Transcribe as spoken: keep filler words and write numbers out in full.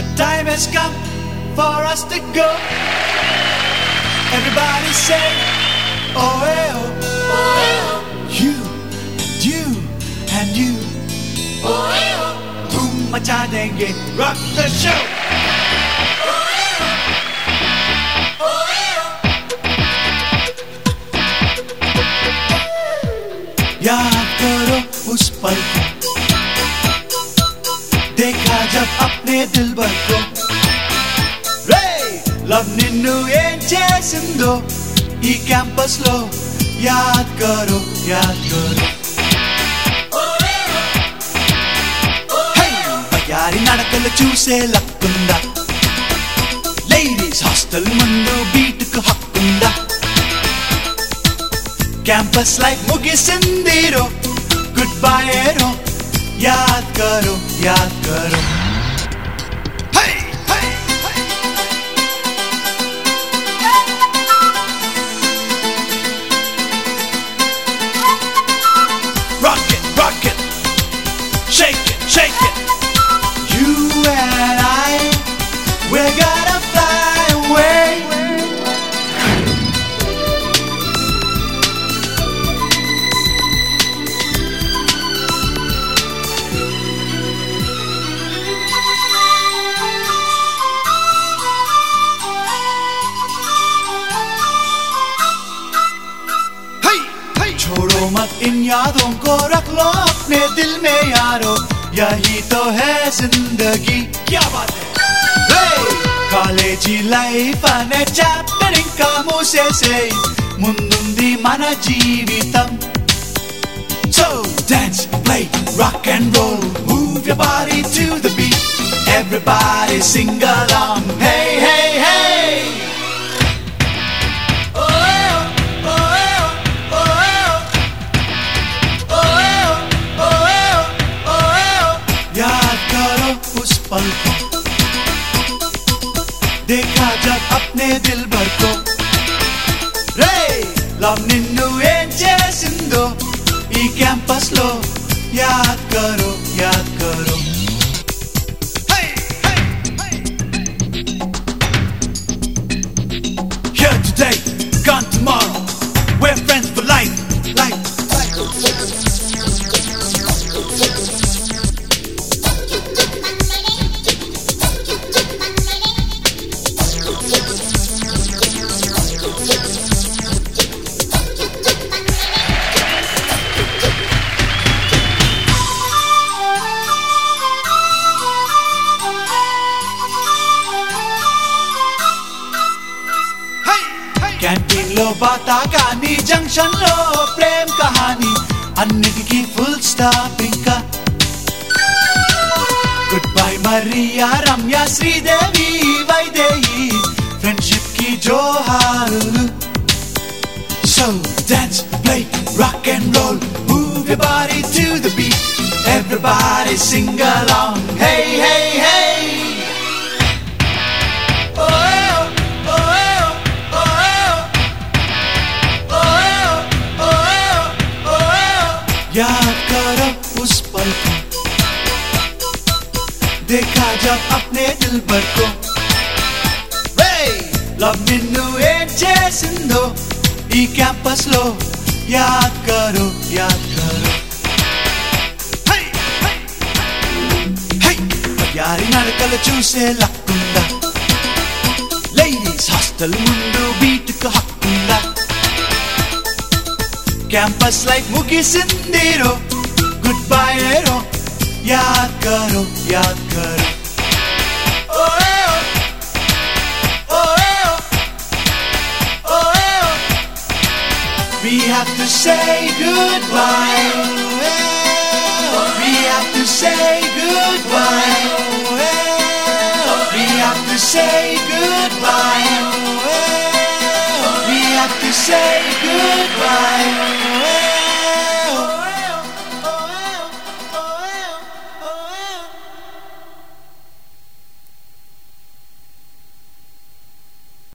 The time has come for us to go. Everybody say, oh, eh, oh, oh, eh, oh. You and you and you, oh, eh, oh. धूम मचा देंगे, rock the show. याद करो उस पल को, देखा जब अपने दिलबर को. Love నిన్ను ఏం చేసిందో ఈ క్యాంపస్ లో, యాద్ కరో యాద్ కరో. యారి నడకలు చూసే లక్కుందా, లేడీస్ హాస్టల్ ముందు బీట్ కు హక్కుందా. క్యాంపస్ లైఫ్ ముగిసిందిరో, గుడ్ బై రో, యాద్ కరో యాద్ కరో. Shake it, shake it. You and I, we're gonna fly away. Hey, hey. छोड़ो मत इन यादों को, रख लो अपने दिल में यारो. यही तो है जिंदगी, क्या बात है. కాలేజీ లైఫ్ అనే చాప్టర్ ఇంకా మూసేసే, ముందుంది మన జీవితం. So dance, play, rock and roll, move your body to the beat. Everybody sing along, hey hey hey. पल को देखा जब अपने दिल भर को. रे लव నిన్ను ఏం చేసిందో ఈ క్యాంపస్ లో, యాద్ కరో యాద్ కరో. Hey hey hey. Here today, gone tomorrow. We're friends for life, life, life. Canteen లో బాతా కానీ, జంక్షన్ లో ప్రేమ్ కహాని, అన్నిటికీ ఫుల్ స్టాప్ ఇంకా. Good bye Maria Ramya Sridevi Vaidehi, friendship కి జోహారులు. So dance, play, rock and roll, move your body to the beat. Everybody sing along, hey hey hey. याद करो उस पल को, देखा जब अपने दिल भर को. लव నిన్ను ఏం చేసిందో ఈ క్యాంపస్ లో, యాద్ కరో యాద్ కరో. యారి నడకలు చూసే లక్కుందా, లేడీస్ హాస్టల్ ముందు బీట్ కు హక్కుందా. క్యాంపస్ లైఫ్ ముగిసిందిరో, గుడ్ బై రో, యాద్ కరో యాద్ కరో. We have to say goodbye. We have to say goodbye. We have to say goodbye.